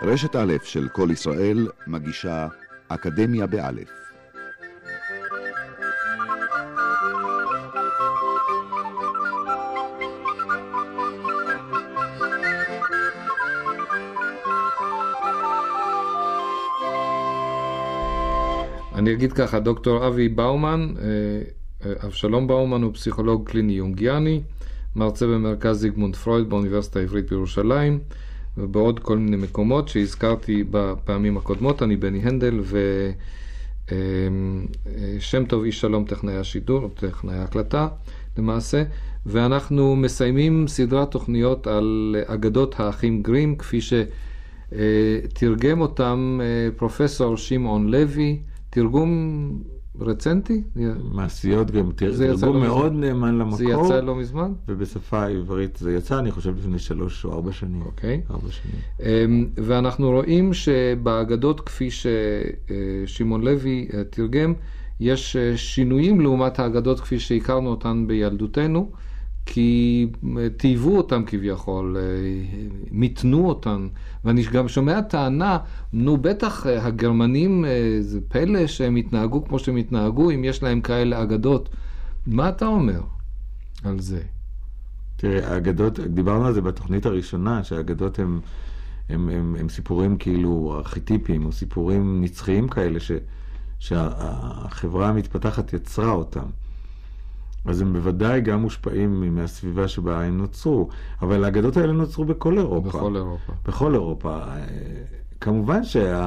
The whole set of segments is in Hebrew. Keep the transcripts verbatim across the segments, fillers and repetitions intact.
רשת א' של כל ישראל מגישה אקדמיה באלף. אני אגיד ככה, דוקטור אבי באומן, אבשלום באומן הוא פסיכולוג קליני יונגיאני, מרצה במרכז זיגמונד פרויד באוניברסיטה העברית בירושלים, ובעוד כל מיני מקומות שהזכרתי בפעמים הקודמות. אני בני הנדל ושם טוב איש שלום טכנאי השידור, טכנאי ההקלטה למעשה, ואנחנו מסיימים סדרת תוכניות על אגדות האחים גרים, כפי שתרגם אותם פרופסור שמעון לוי, תרגום רצנטי? מעשיות גם, תרגום מאוד נאמן למקור. זה יצא לא מזמן? ובשפה העברית זה יצא, אני חושב, לפני שלוש או ארבע שנים. אוקיי. ארבע שנים. ואנחנו רואים שבאגדות, כפי ששמעון לוי תרגם, יש שינויים לעומת האגדות כפי שהכרנו אותן בילדותנו, כי טייבו אותם כביכול, מתנו אותן, ואני גם שומע טענה, נו בטח הגרמנים זה פלא שהם התנהגו כמו שהם התנהגו, אם יש להם כאלה אגדות. מה אתה אומר על זה? תראה, האגדות, דיברנו על זה בתוכנית הראשונה, שהאגדות הם, הם, הם, הם סיפורים כאילו ארכיטיפיים, או סיפורים נצחיים כאלה, ש, שהחברה המתפתחת יצרה אותם. אז הם בוודאי גם מושפעים מהסביבה שבה הם נוצרו, אבל האגדות האלה נוצרו בכל אירופה. בכל אירופה. בכל אירופה. כמובן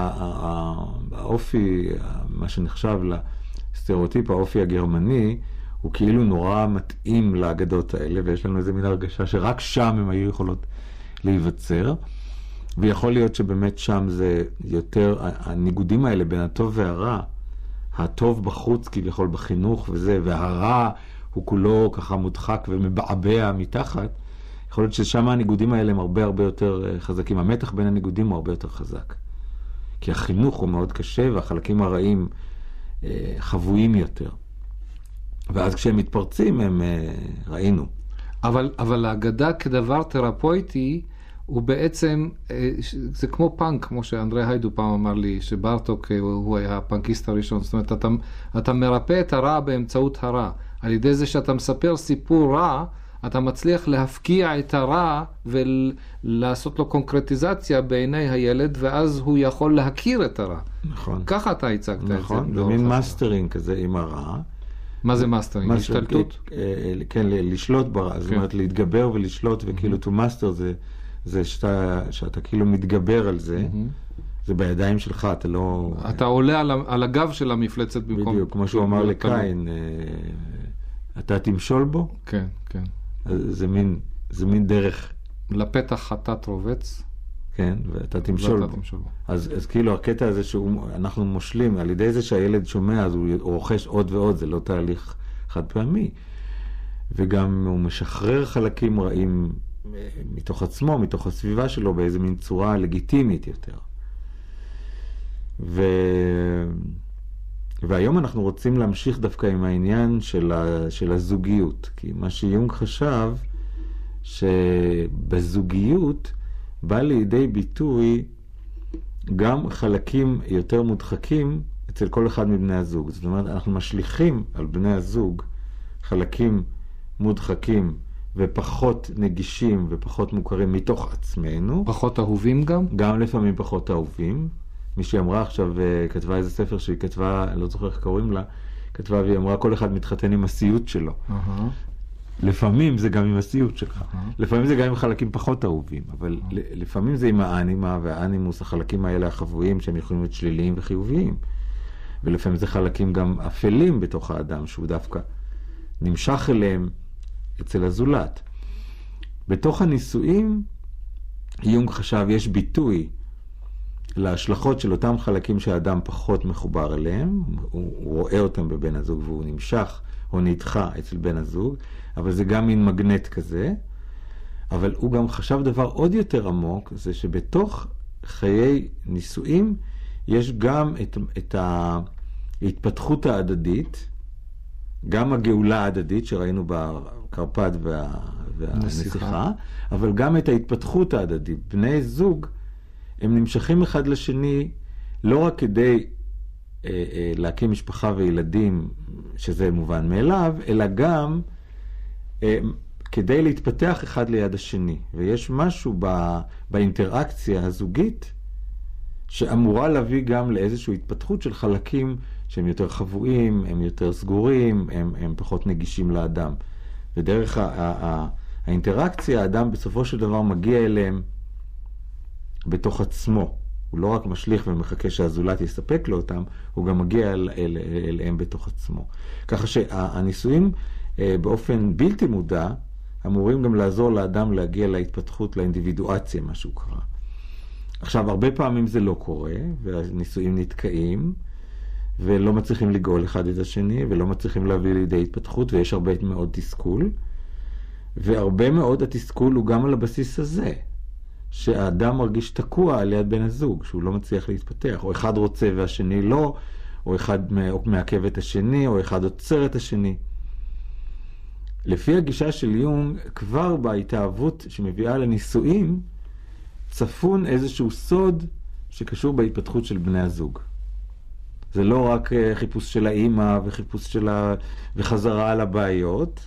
שהאופי, מה שנחשב לסטריאוטיפ, האופי הגרמני, הוא כאילו נורא מתאים לאגדות האלה, ויש לנו איזה מין הרגשה שרק שם הם היו יכולות להיווצר, ויכול להיות שבאמת שם זה יותר, הניגודים האלה בין הטוב והרע, הטוב בחוץ כביכול בחינוך וזה, והרע הוא כולו ככה מודחק ומבעבע מתחת, יכול להיות ששם הניגודים האלה הם הרבה הרבה יותר חזקים. המתח בין הניגודים הוא הרבה יותר חזק. כי החינוך הוא מאוד קשה, והחלקים הרעים אה, חבויים יותר. ואז כשהם מתפרצים, הם אה, ראינו. אבל, אבל האגדה כדבר תרפויטי, הוא בעצם, זה כמו פאנק, כמו שאנדרי היידו פעם אמר לי, שברטוק הוא היה הפאנקיסט הראשון. זאת אומרת, אתה, אתה מרפא את הרע באמצעות הרע. על ידי זה שאתה מספר סיפור רע, אתה מצליח להפקיע את הרע ולעשות לו קונקרטיזציה בעיני הילד, ואז הוא יכול להכיר את הרע. נכון. ככה אתה הצגת נכון. את זה. נכון, זה מין מאסטרינג כזה עם הרע. מה זה מאסטרינג? השתלטות? כן, לשלוט ברע. זאת אומרת, להתגבר ולשלוט, וכאילו to master זה... זה שאתה, שאתה כאילו מתגבר על זה, mm-hmm. זה בידיים שלך, אתה לא... אתה עולה על, על הגב של המפלצת במקום... בדיוק, כמו שהוא אמר לקין, אתה תמשול בו? כן, כן. זה מין, זה מין דרך... לפתח אתה תרובץ. כן, ואתה תמשול בו. תמשול בו. אז, אז כאילו הקטע הזה שאנחנו מושלים, על ידי זה שהילד שומע, אז הוא רוכש עוד ועוד, זה לא תהליך חד פעמי. וגם הוא משחרר חלקים רעים, מתוך עצמו, מתוך הסביבה שלו, באיזה מין צורה לגיטימית יותר. ו... והיום אנחנו רוצים להמשיך דווקא עם העניין של, ה... של הזוגיות. כי מה שיונג חשב, שבזוגיות בא לידי ביטוי גם חלקים יותר מודחקים אצל כל אחד מבני הזוג. זאת אומרת, אנחנו משליכים על בני הזוג חלקים מודחקים ופחות נגישים ופחות מוכרים מתוך עצמנו. פחות אהובים גם? גם לפעמים פחות אהובים. מישהי אמרה עכשיו, כתבה איזה ספר שהיא כתבה, לא זוכר איך קוראים לה, כתבה והיא אמרה, כל אחד מתחתן עם הסיוט שלו. Uh-huh. לפעמים זה גם עם הסיוט שלך. Uh-huh. לפעמים זה גם עם חלקים פחות אהובים, אבל uh-huh. לפעמים זה עם האנימה והאנימוס, החלקים האלה החבויים שהם יכולים להיות שליליים וחיוביים. ולפעמים זה חלקים גם אפלים בתוך האדם, שהוא דווקא נמשך אליהם, אצל הזולת. בתוך הנישואים, יונג חשב, יש ביטוי להשלכות של אותם חלקים שהאדם פחות מחובר אליהם, הוא, הוא רואה אותם בבן הזוג והוא נמשך או נדחה אצל בן הזוג, אבל זה גם מין מגנט כזה. אבל הוא גם חשב דבר עוד יותר עמוק, זה שבתוך חיי נישואים יש גם את, את ההתפתחות ההדדית, גם הגאולה ההדדית שראינו בקרפד וה, והנסיכה, אבל גם את ההתפתחות ההדדית. בני זוג הם נמשכים אחד לשני לא רק כדי אה, אה, להקים משפחה וילדים, שזה מובן מאליו, אלא גם אה, כדי להתפתח אחד ליד השני. ויש משהו ב, באינטראקציה הזוגית שאמורה להביא גם לאיזושהי התפתחות של חלקים שהם יותר חבויים, הם יותר סגורים, הם, הם פחות נגישים לאדם. ודרך ה, ה, ה, האינטראקציה, האדם בסופו של דבר מגיע אליהם בתוך עצמו. הוא לא רק משליך ומחכה שהזולת יספק לו אותם, הוא גם מגיע אל, אל, אל, אליהם בתוך עצמו. ככה שהניסויים באופן בלתי מודע אמורים גם לעזור לאדם להגיע להתפתחות, לאינדיבידואציה, מה שהוא קרא. עכשיו, הרבה פעמים זה לא קורה, והניסויים נתקעים, ולא מצליחים לגאול אחד את השני, ולא מצליחים להביא לידי התפתחות, ויש הרבה מאוד תסכול. והרבה מאוד התסכול הוא גם על הבסיס הזה, שהאדם מרגיש תקוע על יד בן הזוג, שהוא לא מצליח להתפתח, או אחד רוצה והשני לא, או אחד מעכב את השני, או אחד עוצר את השני. לפי הגישה של יונג, כבר בהתאהבות שמביאה לנישואים, צפון איזשהו סוד שקשור בהתפתחות של בני הזוג. זה לא רק חיפוש של האמא וחיפוש של ה... וחזרה על הבעיות,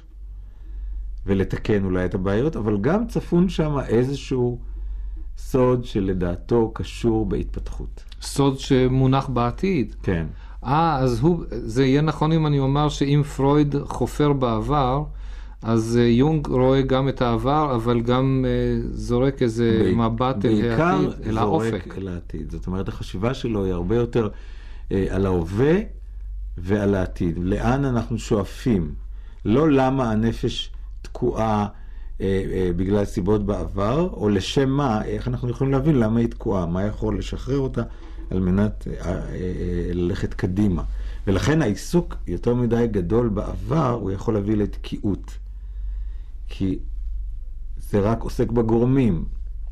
ולתקן אולי את הבעיות, אבל גם צפון שם איזשהו סוד שלדעתו קשור בהתפתחות. סוד שמונח בעתיד. כן. אה, אז הוא, זה יהיה נכון אם אני אומר שאם פרויד חופר בעבר, אז יונג רואה גם את העבר, אבל גם זורק איזה ב- מבט אל העתיד, אל האופק. בעיקר זורק אל העתיד. זאת אומרת, החשיבה שלו היא הרבה יותר אה, על ההווה ועל העתיד. לאן אנחנו שואפים? לא למה הנפש תקועה אה, אה, בגלל סיבות בעבר, או לשם מה, איך אנחנו יכולים להבין למה היא תקועה, מה יכול לשחרר אותה על מנת אה, אה, אה, ללכת קדימה. ולכן העיסוק יותר מדי גדול בעבר, הוא יכול להביא לתקיעות. כי זה רק עוסק בגורמים.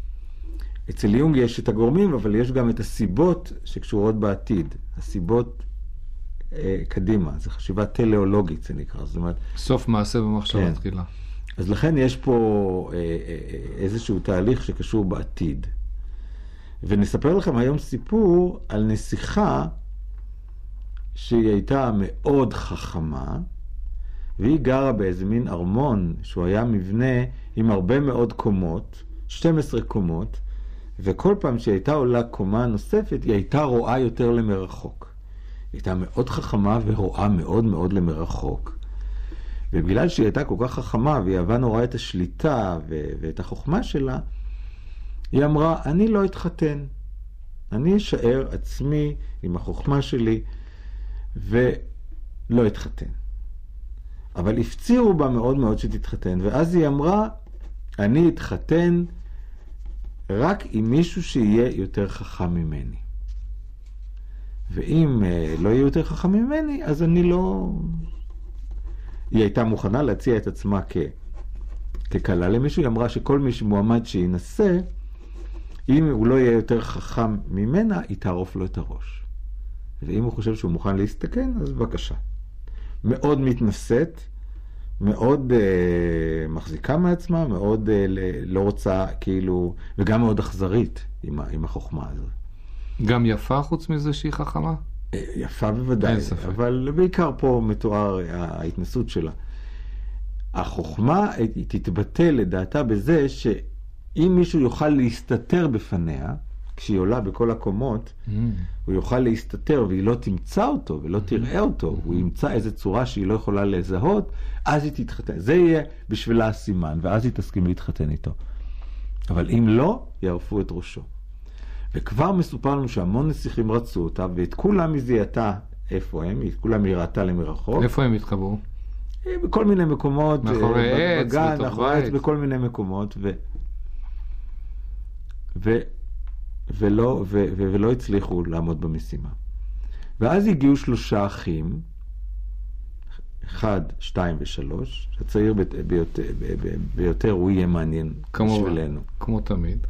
אצל יונג יש את הגורמים, אבל יש גם את הסיבות שקשורות בעתיד. הסיבות אה, קדימה. זו חשיבה טלאולוגית, זה נקרא. זאת אומרת, סוף מעשה במחשבה כן. תחילה. אז לכן יש פה אה, אה, איזשהו תהליך שקשור בעתיד. ונספר לכם היום סיפור על נסיכה שהיא הייתה מאוד חכמה, והיא גרה באיזה מין ארמון שהוא היה מבנה עם הרבה מאוד קומות, שתים עשרה קומות, וכל פעם שהיא הייתה עולה קומה נוספת, היא הייתה רואה יותר למרחוק. היא הייתה מאוד חכמה ורואה מאוד מאוד למרחוק. ובגלל שהיא הייתה כל כך חכמה והיא אהבה נורא את השליטה ו- ואת החוכמה שלה, היא אמרה, אני לא אתחתן. אני אשאר עצמי עם החוכמה שלי ולא אתחתן. אבל הפצירו בה מאוד מאוד שתתחתן, ואז היא אמרה, אני אתחתן רק עם מישהו שיהיה יותר חכם ממני. ואם אה, לא יהיה יותר חכם ממני, אז אני לא... היא הייתה מוכנה להציע את עצמה כ... כקלה למישהו. היא אמרה שכל מי שמועמד שינסה, אם הוא לא יהיה יותר חכם ממנה, היא תערוף לו את הראש. ואם הוא חושב שהוא מוכן להסתכן, אז בבקשה. מאוד מתנשאת, מאוד uh, מחזיקה מעצמה, מאוד uh, לא רוצה, כאילו, וגם מאוד אכזרית עם, עם החוכמה הזאת. גם יפה חוץ מזה שהיא חכמה? יפה בוודאי, אבל בעיקר פה מתואר ההתנסות שלה. החוכמה היא תתבטא לדעתה בזה שאם מישהו יוכל להסתתר בפניה, כשהיא עולה בכל הקומות, mm. הוא יוכל להסתתר והיא לא תמצא אותו ולא תראה אותו, mm. הוא ימצא איזו צורה שהיא לא יכולה לזהות, אז היא תתחתן. זה יהיה בשבילה הסימן, ואז היא תסכים להתחתן איתו. אבל אם לא, יערפו את ראשו. וכבר מסופר לנו שהמון נסיכים רצו אותה, ואת כולם היא זיהתה איפה הם, את כולם היא ראתה למרחוק. איפה הם התחברו? בכל מיני מקומות. מאחורי עץ, בגן, בתוך מאחורי עץ, בית. בכל מיני מקומות, ו... ו... ולא, ו... ו... ולא הצליחו לעמוד במשימה. ואז הגיעו שלושה אחים, אחד, שתיים ושלוש, הצעיר ב... ביותר, ב... ב... ביותר הוא יהיה מעניין כמו, בשבילנו. כמו תמיד.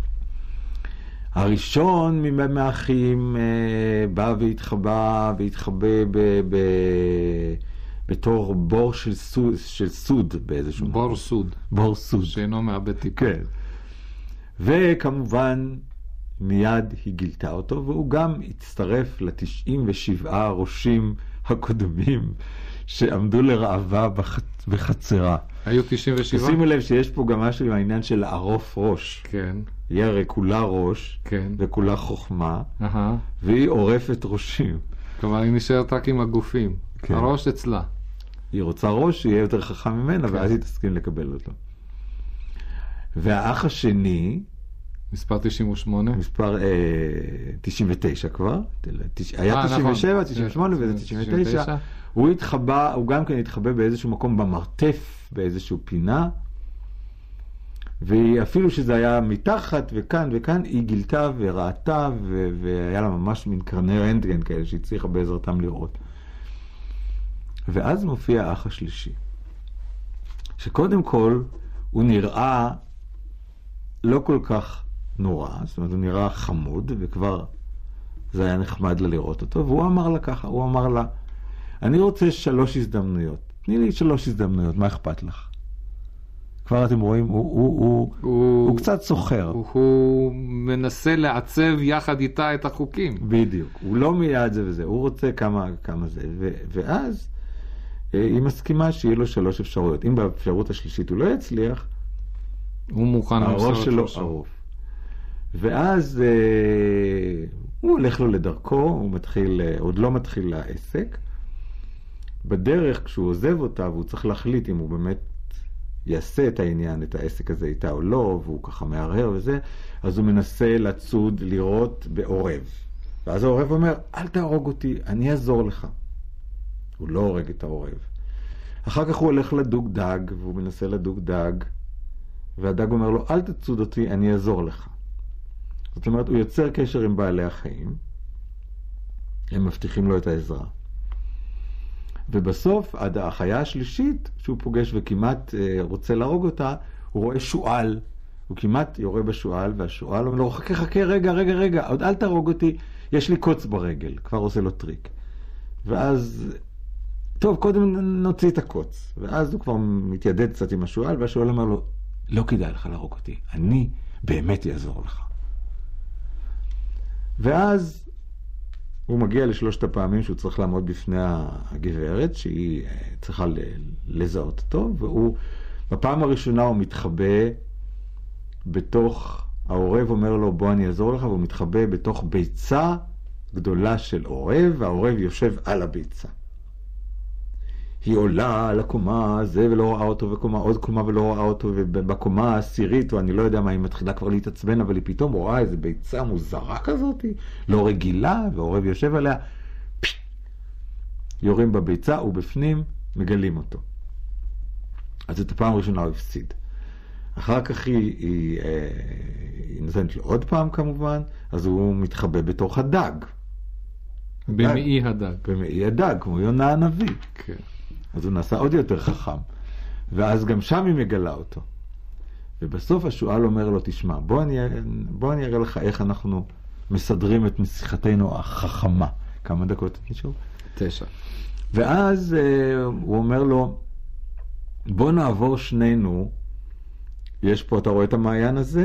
הראשון מהאחים אה, בא והתחבא, והתחבא ב, ב, בתור בור של סוד, של סוד באיזשהו בור מקום. סוד. בור סוד. שאינו מאבד טיפה. כן. וכמובן מיד היא גילתה אותו, והוא גם הצטרף ל-תשעים ושבעה ראשים הקודמים שעמדו לרעבה בח... בחצרה. היו תשעים ושבע? שימו לב שיש פה גם משהו עם העניין של לערוף ראש. כן. היא הרי כולה ראש, כן. וכולה חוכמה, uh-huh. והיא עורפת ראשים. כלומר, היא נשארת רק עם הגופים. כן. הראש אצלה. היא רוצה ראש שיהיה יותר חכם ממנה, כן. ואז היא תסכים לקבל אותו. והאח השני, מספר תשעים ושמונה? מספר אה, תשעים ותשע כבר. היה תשעים ושבע, תשעים ושמונה וזה תשעים ותשע. הוא התחבא, הוא גם כן התחבא באיזשהו מקום במרתף, באיזשהו פינה, ואפילו שזה היה מתחת וכאן וכאן, היא גילתה וראתה, ו- והיה לה ממש מין קרני רנטגן כאלה שהצליחה בעזרתם לראות. ואז מופיע האח השלישי, שקודם כל הוא נראה לא כל כך נורא, זאת אומרת הוא נראה חמוד, וכבר זה היה נחמד לה לראות אותו, והוא אמר לה ככה, הוא אמר לה, אני רוצה שלוש הזדמנויות, תני לי שלוש הזדמנויות, מה אכפת לך? כבר אתם רואים, הוא, הוא, הוא, הוא, הוא קצת סוחר. הוא, הוא מנסה לעצב יחד איתה את החוקים. בדיוק, הוא לא מיד זה וזה, הוא רוצה כמה, כמה זה, ו, ואז היא מסכימה שיהיה לו שלוש אפשרויות. אם באפשרות השלישית הוא לא יצליח, הוא מוכן הראש שלו ערוף. ואז אה, הוא הולך לו לדרכו, הוא מתחיל, עוד לא מתחיל לעסק. בדרך, כשהוא עוזב אותה, והוא צריך להחליט אם הוא באמת יעשה את העניין, את העסק הזה איתה או לא, והוא ככה מהרהר וזה, אז הוא מנסה לצוד, לראות בעורב. ואז העורב אומר, אל תהרוג אותי, אני אעזור לך. הוא לא הורג את העורב. אחר כך הוא הולך לדוג דג, והוא מנסה לדוג דג, והדג אומר לו, אל תצוד אותי, אני אעזור לך. זאת אומרת, הוא יוצר קשר עם בעלי החיים, הם מבטיחים לו את העזרה. ובסוף, עד החיה השלישית, שהוא פוגש וכמעט אה, רוצה להרוג אותה, הוא רואה שואל. הוא כמעט יורה בשואל, והשואל אומר לו, חכה, חכה, רגע, רגע, רגע, עוד אל תהרוג אותי, יש לי קוץ ברגל. כבר עושה לו טריק. ואז, טוב, קודם נוציא את הקוץ. ואז הוא כבר מתיידד קצת עם השואל, והשואל אומר לו, לא כדאי לך להרוג אותי, אני באמת אעזור לך. ואז הוא מגיע לשלושת הפעמים שהוא צריך לעמוד בפני הגברת, שהיא צריכה לזהות אותו, והוא, בפעם הראשונה הוא מתחבא בתוך, העורב אומר לו, בוא אני אעזור לך, והוא מתחבא בתוך ביצה גדולה של עורב, והעורב יושב על הביצה. היא עולה על הקומה הזה ולא רואה אותו, וקומה עוד קומה ולא רואה אותו, ובקומה העשירית, או אני לא יודע מה, היא מתחילה כבר להתעצבן, אבל היא פתאום רואה איזו ביצה מוזרה כזאת, לא רגילה, והעורב יושב עליה, פש, יורים בביצה, ובפנים מגלים אותו. אז את הפעם הראשונה הוא הפסיד. אחר כך היא, היא, אה, היא נותנת לו עוד פעם כמובן, אז הוא מתחבא בתוך הדג. במעי הדג. במעי הדג, כמו יונה הנביא. כן. אז הוא נעשה עוד יותר חכם. ואז גם שם היא מגלה אותו. ובסוף השואל אומר לו, תשמע, בוא אני, בוא אני אראה לך איך אנחנו מסדרים את משיחתנו החכמה. כמה דקות נשארו? תשע. ואז אה, הוא אומר לו, בוא נעבור שנינו, יש פה, אתה רואה את המעיין הזה?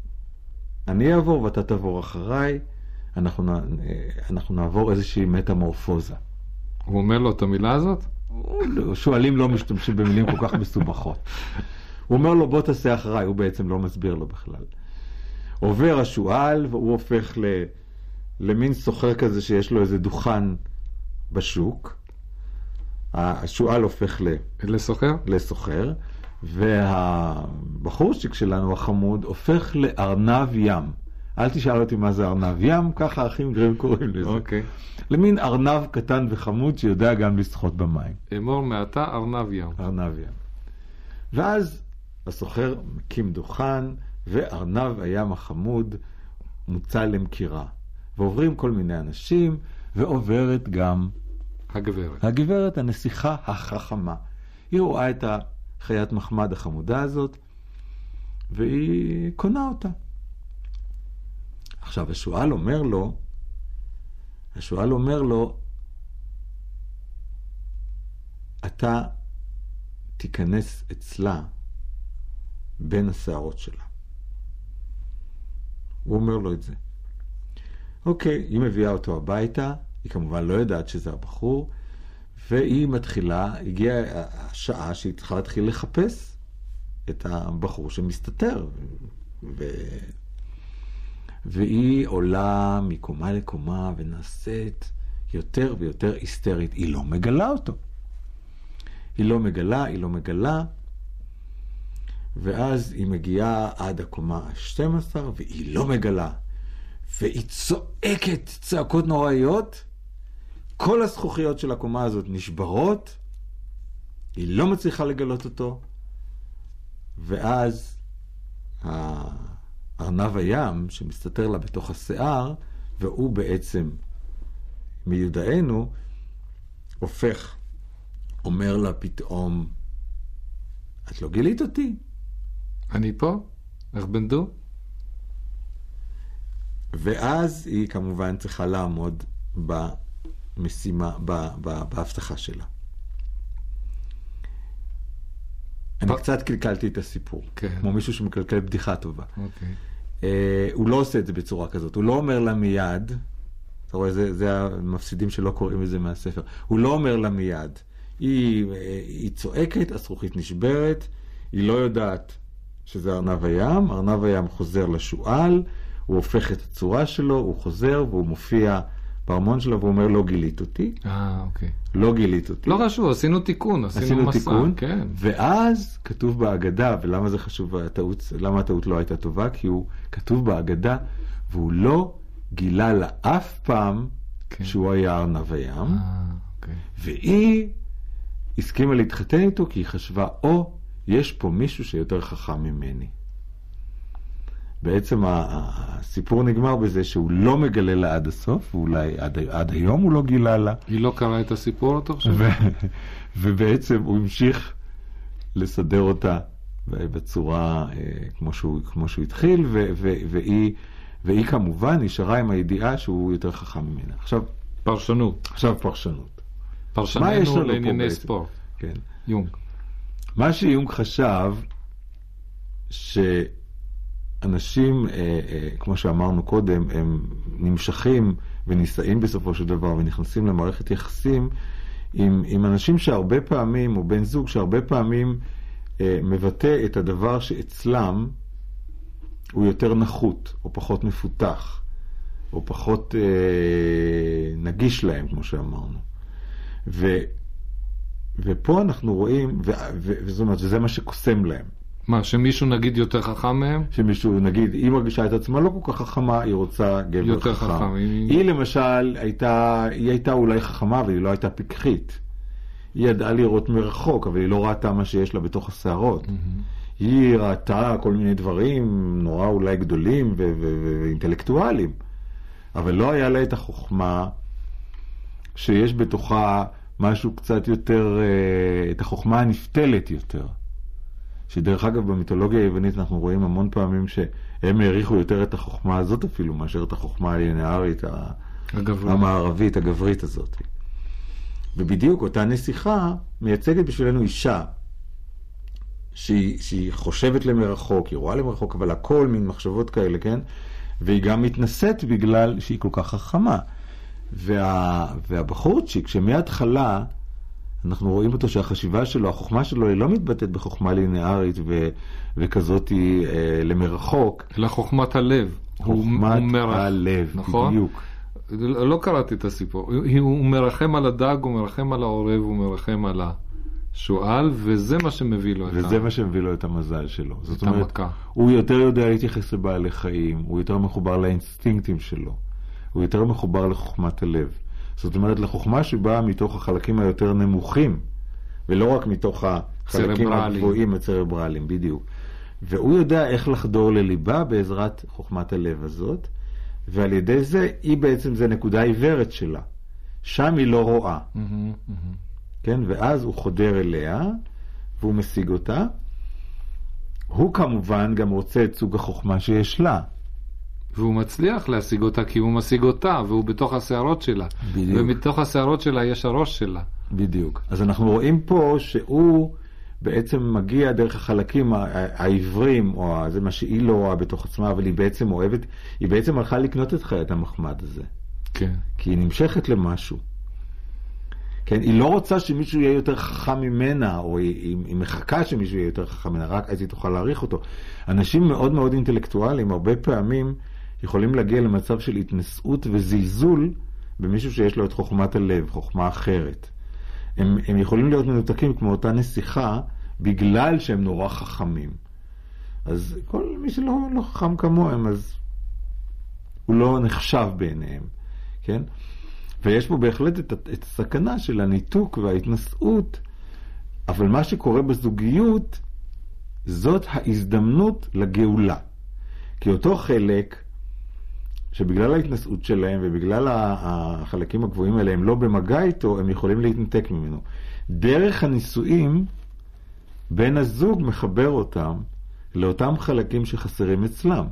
אני אעבור ואתה תעבור אחריי, אנחנו, אנחנו נעבור איזושהי מטמורפוזה. הוא אומר לו את המילה הזאת? שואלים לא משתמשים במילים כל כך מסובכות. הוא אומר לו, בוא תעשה אחריי, הוא בעצם לא מסביר לו בכלל. עובר השואל, והוא הופך ל, למין סוחר כזה שיש לו איזה דוכן בשוק. השואל הופך ל... לסוחר? לסוחר. והבחורשיק שלנו, החמוד, הופך לארנב ים. אל תשאל אותי מה זה ארנב ים, ככה אחים גרים קוראים לזה. אוקיי. למין ארנב קטן וחמוד שיודע גם לשחות במים. אמור מעתה ארנב ים. ארנב ים. ואז הסוחר מקים דוכן, וארנב הים החמוד מוצא למכירה. ועוברים כל מיני אנשים, ועוברת גם הגברת. הגברת, הנסיכה החכמה. היא רואה את חיית מחמד החמודה הזאת, והיא קונה אותה. עכשיו, השואל אומר לו, השואל אומר לו, אתה תיכנס אצלה בין השערות שלה. הוא אומר לו את זה. אוקיי, היא מביאה אותו הביתה, היא כמובן לא יודעת שזה הבחור, והיא מתחילה, הגיעה השעה שהיא צריכה להתחיל לחפש את הבחור שמסתתר. ו... והיא עולה מקומה לקומה ונעשית יותר ויותר היסטרית. היא לא מגלה אותו. היא לא מגלה, היא לא מגלה, ואז היא מגיעה עד הקומה ה-שתים עשרה, והיא לא מגלה. והיא צועקת צעקות נוראיות, כל הזכוכיות של הקומה הזאת נשברות, היא לא מצליחה לגלות אותו, ואז ארנב הים שמסתתר לה בתוך השיער, והוא בעצם מיודענו, הופך, אומר לה פתאום, את לא גילית אותי? אני פה? איך בנדו? ואז היא כמובן צריכה לעמוד במשימה, ב, ב, בהבטחה שלה. אני קצת קלקלתי את הסיפור, כן. כמו מישהו שמקלקל בדיחה טובה. אוקיי. אה, הוא לא עושה את זה בצורה כזאת, הוא לא אומר לה מיד, אתה רואה, זה, זה המפסידים שלא קוראים את זה מהספר, הוא לא אומר לה מיד, היא, היא צועקת, הזכוכית נשברת, היא לא יודעת שזה ארנב הים, ארנב הים חוזר לשואל, הוא הופך את הצורה שלו, הוא חוזר והוא מופיע בארמון שלו והוא אומר, לא גילית אותי. אה, אוקיי. לא גילית אותי. לא חשוב, עשינו תיקון, עשינו, עשינו מסע. תיקון, כן. ואז כתוב בהגדה, ולמה זה חשוב, הטעות, למה הטעות לא הייתה טובה? כי הוא כתוב בהגדה, והוא לא גילה לה אף פעם כן. שהוא היה ארנב הים, אה, אוקיי. והיא הסכימה להתחתן איתו, כי היא חשבה, או, יש פה מישהו שיותר חכם ממני. בעצם הסיפור נגמר בזה שהוא לא מגלה לה עד הסוף, ואולי עד, עד היום הוא לא גילה לה. היא לא קראה את הסיפור, אתה חושב? ו, ובעצם הוא המשיך לסדר אותה בצורה כמו שהוא, כמו שהוא התחיל, ו, ו, והיא, והיא כמובן נשארה עם הידיעה שהוא יותר חכם ממנה. עכשיו, פרשנות. עכשיו פרשנות. פרשננו לענייני ספורט. כן. יונג. מה שיונג חשב, ש... אנשים, אה, אה, כמו שאמרנו קודם, הם נמשכים ונישאים בסופו של דבר ונכנסים למערכת יחסים עם, עם אנשים שהרבה פעמים, או בן זוג שהרבה פעמים אה, מבטא את הדבר שאצלם הוא יותר נחות, או פחות מפותח, או פחות אה, נגיש להם, כמו שאמרנו. ו, ופה אנחנו רואים, ו, ו, וזאת אומרת, וזה מה שקוסם להם. מה, שמישהו נגיד יותר חכם מהם? שמישהו, נגיד, היא מרגישה את עצמה לא כל כך חכמה, היא רוצה גבר יותר חכם. חכם. היא... היא למשל, הייתה, היא הייתה אולי חכמה, אבל היא לא הייתה פיקחית. היא ידעה לראות מרחוק, אבל היא לא ראתה מה שיש לה בתוך השערות. Mm-hmm. היא ראתה כל מיני דברים נורא אולי גדולים ו- ו- ואינטלקטואליים, אבל לא היה לה את החוכמה שיש בתוכה משהו קצת יותר, את החוכמה הנפתלת יותר. שדרך אגב במיתולוגיה היוונית אנחנו רואים המון פעמים שהם העריכו יותר את החוכמה הזאת אפילו מאשר את החוכמה הלינארית המערבית, הגברית הזאת. ובדיוק אותה נסיכה מייצגת בשבילנו אישה שהיא, שהיא חושבת למרחוק, היא רואה למרחוק, אבל הכל מין מחשבות כאלה, כן? והיא גם מתנשאת בגלל שהיא כל כך חכמה. וה, והבחורצ'יק שמההתחלה אנחנו רואים אותו שהחשיבה שלו, החוכמה שלו היא לא מתבטאת בחוכמה לינארית ו, וכזאת היא אה, למרחוק. אלא חוכמת הלב. חוכמת הוא, הוא הלב, נכון? בדיוק. לא קראתי את הסיפור. הוא מרחם על הדג, הוא מרחם על העורב, הוא מרחם על השואל, וזה מה שמביא לו את וזה מה שמביא לו את המזל שלו. זאת את אומרת, המכה. הוא יותר יודע להתייחס לבעלי חיים, הוא יותר מחובר לאינסטינקטים שלו, הוא יותר מחובר לחוכמת הלב. זאת אומרת, לחוכמה שבאה מתוך החלקים היותר נמוכים, ולא רק מתוך החלקים הגבוהים הצרברליים, בדיוק. והוא יודע איך לחדור לליבה בעזרת חוכמת הלב הזאת, ועל ידי זה, היא בעצם זה נקודה עיוורת שלה. שם היא לא רואה. Mm-hmm, mm-hmm. כן? ואז הוא חודר אליה, והוא משיג אותה. הוא כמובן גם רוצה את סוג החוכמה שיש לה. והוא מצליח להשיג אותה, כי הוא משיג אותה, והוא בתוך השערות שלה. בדיוק. ומתוך השערות שלה יש הראש שלה. בדיוק. אז אנחנו רואים פה שהוא בעצם מגיע דרך החלקים העברים, או זה מה שהיא לא רואה בתוך עצמה, אבל היא בעצם אוהבת, היא בעצם הלכה לקנות את חיית המחמד הזה. כן. כי היא נמשכת למשהו. כן, היא לא רוצה שמישהו יהיה יותר חכם ממנה, או היא, היא מחכה שמישהו יהיה יותר חכם ממנה, רק אז היא תוכל להעריך אותו. אנשים מאוד מאוד אינטלקטואליים, הרבה פעמים יכולים להגיע למצב של התנסות וזלזול במישהו שיש לו את חוכמת הלב, חוכמה אחרת. הם, הם יכולים להיות מנותקים כמו אותה נסיכה, בגלל שהם נורא חכמים. אז כל מי שלא לא חכם כמוהם, אז הוא לא נחשב בעיניהם. כן? ויש פה בהחלט את, את הסכנה של הניתוק וההתנסות, אבל מה שקורה בזוגיות, זאת ההזדמנות לגאולה. כי אותו חלק, שבגלל ההתנסות שלהם ובגלל החלקים הגבוהים האלה, הם לא במגע איתו, הם יכולים להתנתק ממנו. דרך הנישואים, בן הזוג מחבר אותם לאותם חלקים שחסרים אצלם.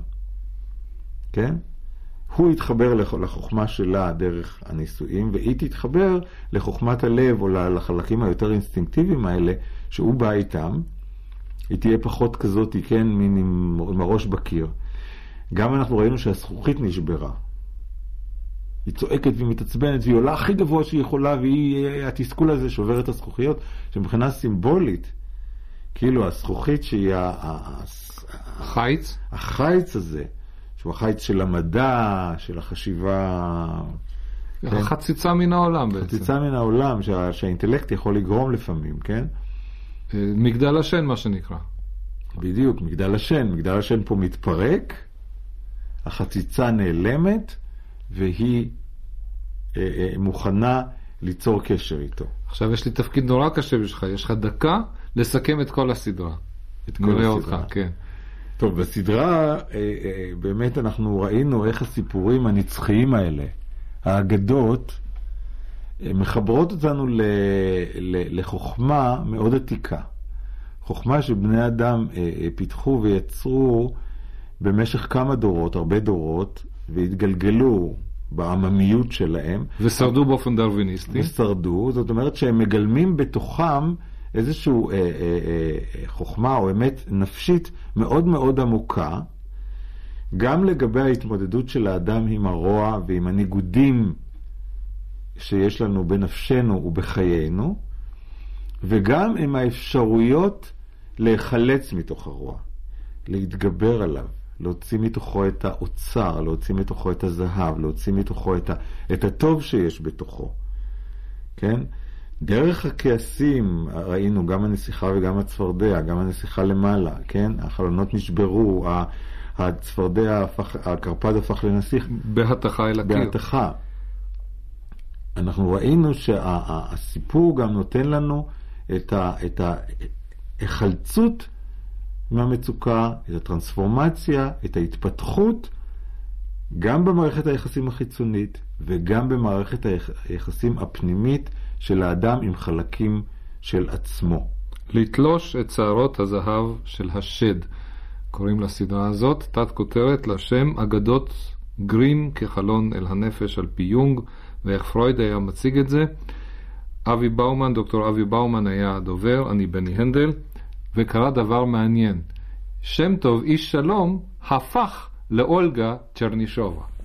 כן? הוא יתחבר לחוכמה שלה דרך הנישואים, והיא תתחבר לחוכמת הלב או לחלקים היותר אינסטינקטיביים האלה, שהוא בא איתם. היא תהיה פחות כזאת, כן, מין עם, עם הראש בקיר. גם אנחנו ראינו שהזכוכית נשברה. היא צועקת והיא מתעצבנת, והיא עולה הכי גבוה שהיא יכולה, והיא, התסכול הזה שובר את הזכוכיות, שמבחינה סימבולית, כאילו הזכוכית שהיא החיץ, החיץ הזה, שהוא החיץ של המדע, של החשיבה... החציצה מן העולם בעצם. חציצה מן העולם, שה, שהאינטלקט יכול לגרום לפעמים, כן? מגדל השן, מה שנקרא. בדיוק, מגדל השן. מגדל השן פה מתפרק, החציצה נעלמת, והיא אה, אה, מוכנה ליצור קשר איתו. עכשיו יש לי תפקיד נורא קשה בשבילך, יש לך דקה לסכם את כל הסדרה. את כל הסדרה. אותך, כן. טוב, בסדרה אה, אה, באמת אנחנו ראינו איך הסיפורים הנצחיים האלה, האגדות, אה, מחברות אותנו ל, ל, לחוכמה מאוד עתיקה. חוכמה שבני אדם אה, אה, פיתחו ויצרו במשך כמה דורות, הרבה דורות, והתגלגלו בעממיות שלהם. ושרדו באופן דרוויניסטי. ושרדו, זאת אומרת שהם מגלמים בתוכם איזשהו אה, אה, אה, חוכמה או אמת נפשית מאוד מאוד עמוקה, גם לגבי ההתמודדות של האדם עם הרוע ועם הניגודים שיש לנו בנפשנו ובחיינו, וגם עם האפשרויות להיחלץ מתוך הרוע, להתגבר עליו, להוציא מתוכו את האוצר, להוציא מתוכו את הזהב, להוציא מתוכו את, ה, את הטוב שיש בתוכו. כן? דרך הכעסים ראינו גם הנסיכה וגם הצפרדע, גם הנסיכה למעלה, כן? החלונות נשברו, הצפרדע הפך, הקרפד הפך לנסיך. בהתכה אל הקיר. בהתכה. אנחנו ראינו שהסיפור גם נותן לנו את, ה, את ההחלצות מהמצוקה, את הטרנספורמציה, את ההתפתחות, גם במערכת היחסים החיצונית וגם במערכת היחסים הפנימית של האדם עם חלקים של עצמו. לתלוש את שערות הזהב של השד. קוראים לסדרה הזאת, תת כותרת לשם אגדות גרים כחלון אל הנפש על פי יונג, ואיך פרויד היה מציג את זה. אבי באומן, דוקטור אבי באומן היה הדובר, אני בני הנדל, וקרה דבר מעניין. שם טוב איש שלום הפך לאולגה צ'רנישובה.